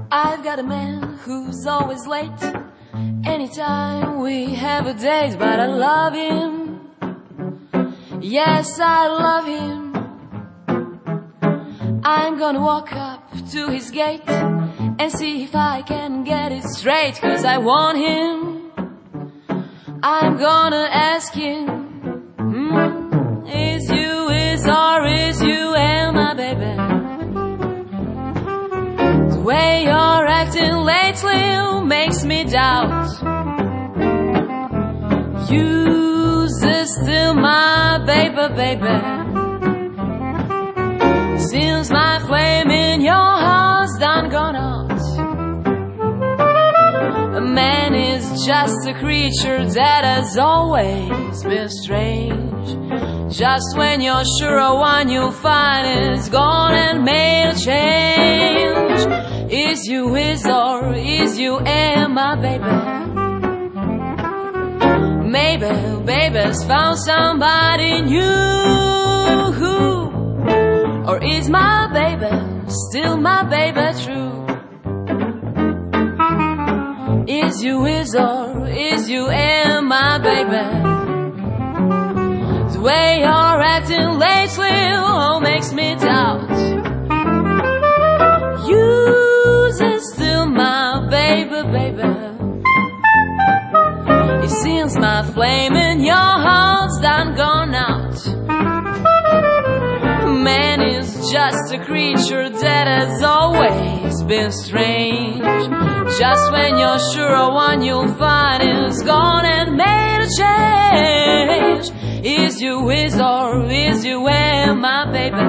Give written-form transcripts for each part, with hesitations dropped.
I've got a man who's always late anytime we have a date, but I love him. Yes, I love him. I'm gonna walk up to his gate and see if I can get it straight, 'cause I want him. I'm gonna ask him, is you, is or is you, am I, baby? The way you're acting lately makes me doubt. You's still my baby, baby. Since my flame in your heart's done gone out. A man is just a creature that has always been strange. Just when you're sure one you'll find is gone and made a change. Is you, is or is you, am my baby? Maybe baby's found somebody new. Or is my baby still my baby true? Is you, is or is you, am my baby? The way you're acting lately makes me doubt. You's still my baby, baby. It seems my flame in your heart's done gone out. Man is just a creature that has always been strange. Just when you're sure one you'll find is gone and made a change. Is you, is or is you, am my baby?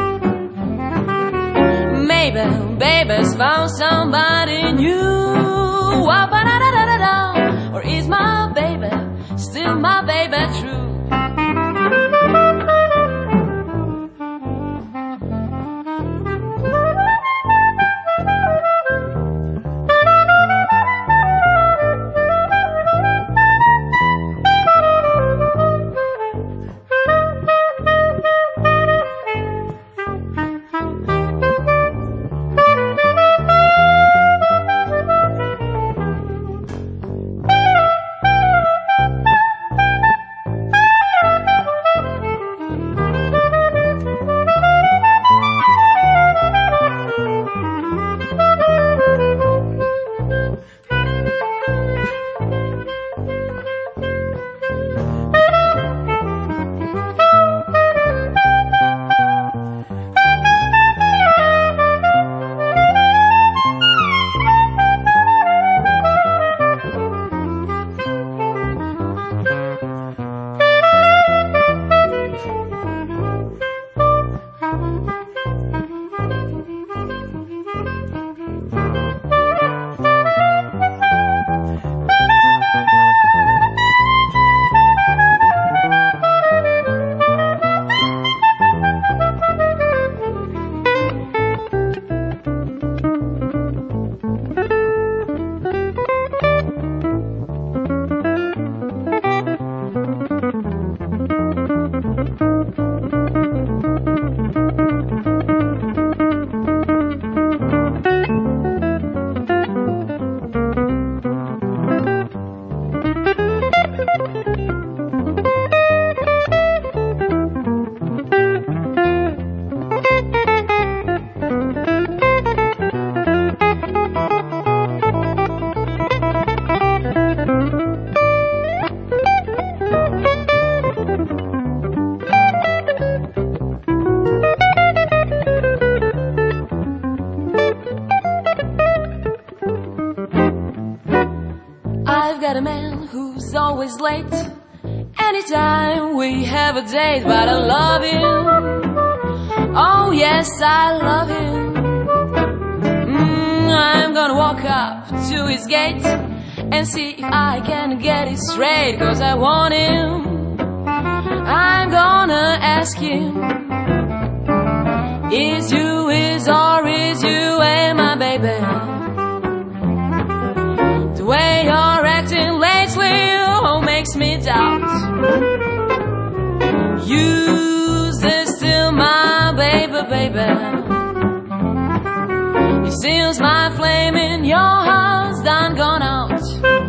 Maybe baby's found somebody new. Or is my baby still my baby true? I've got a man who's always late anytime we have a date, but I love him. Oh yes, I love him. I'm gonna walk up to his gate and see if I can get it straight, 'cause I want him. I'm gonna ask him, is you, is or is you, am I, baby? The way you're acting lately makes me doubt. You's still my baby, baby. It Since my flame in your heart's done gone out,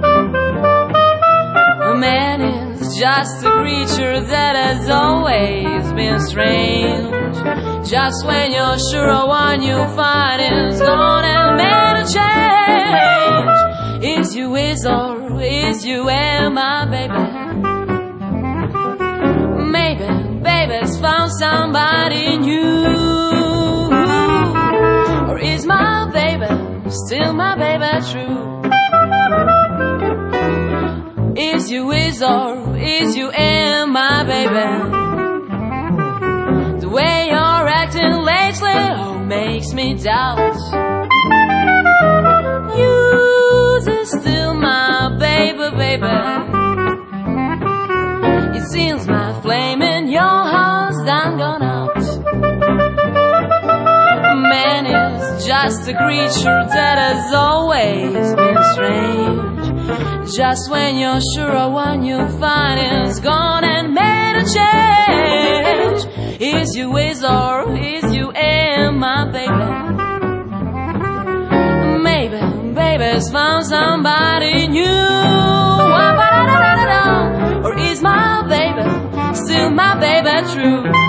a man is just a creature that has always been strange. Just when you're sure of one you find is gone and made a change. Is you is or is you and my baby? Maybe baby's found somebody new. Or is my baby still my baby true? Is you is or is you and my baby? The way you're acting lately, oh, makes me doubt. You is still my baby, baby. It seems my flame in your heart's done gone out. Man is just a creature that has always been strange. Just when you're sure of one you find is gone and made a change. Is you is or is you and my baby? Maybe baby's found somebody new. Or is my baby still my baby true?